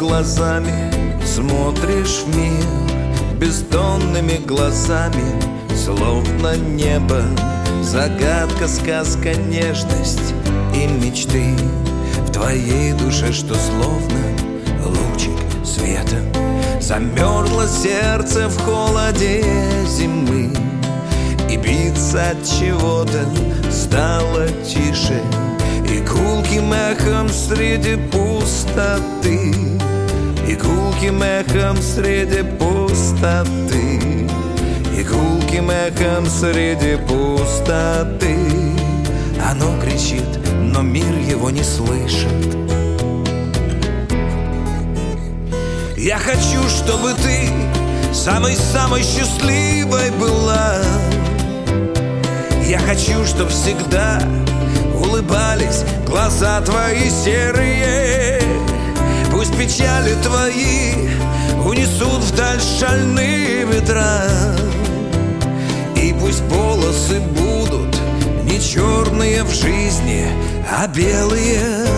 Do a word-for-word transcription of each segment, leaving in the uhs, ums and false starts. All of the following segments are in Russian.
глазами смотришь в мир, бездонными глазами, словно небо. Загадка, сказка, нежность и мечты в твоей душе, что словно лучик света. Замерзло сердце в холоде зимы, и биться от чего-то стало тише, и гулким эхом среди пустоты, и гулким эхом среди пустоты, и гулким эхом среди пустоты. Оно кричит, но мир его не слышит. Я хочу, чтобы ты самой-самой счастливой была. Я хочу, чтоб всегда улыбались глаза твои серые. Пусть печали твои унесут вдаль шальные ветра, и пусть полосы будут не черные в жизни, а белые.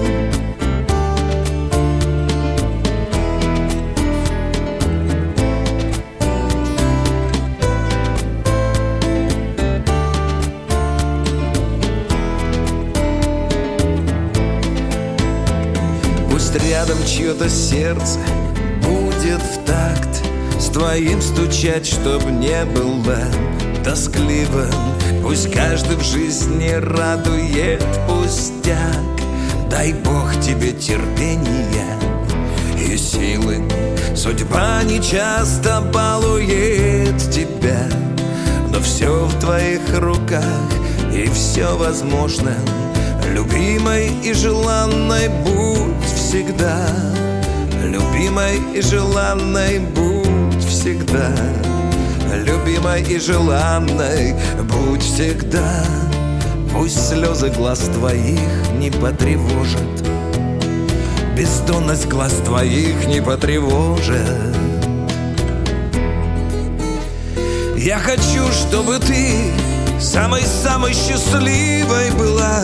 Пусть рядом чье-то сердце будет в такт с твоим стучать, чтоб не было тоскливо. Пусть каждый в жизни радует пустяк. Дай Бог тебе терпения и силы. Судьба не часто балует тебя, но все в твоих руках и все возможно. Любимой и желанной будь всегда, любимой и желанной будь всегда, любимой и желанной будь всегда. Пусть слезы глаз твоих не потревожат, бездонность глаз твоих не потревожит. Я хочу, чтобы ты самой-самой счастливой была.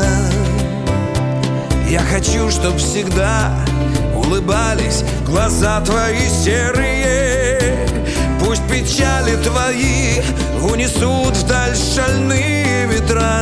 Я хочу, чтоб всегда улыбались глаза твои серые. Пусть печали твои унесут вдаль шальные ветра,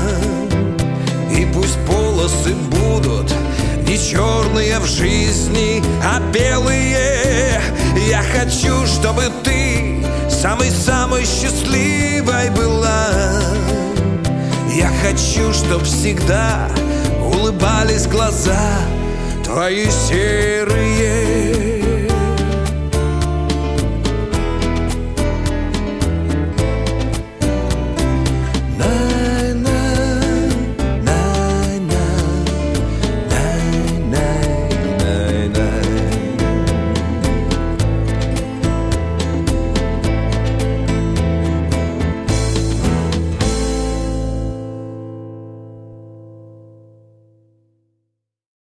и пусть полосы будут не черные в жизни, а белые. Я хочу, чтобы ты самой-самой счастливой была. Я хочу, чтоб всегда улыбались глаза твои серые.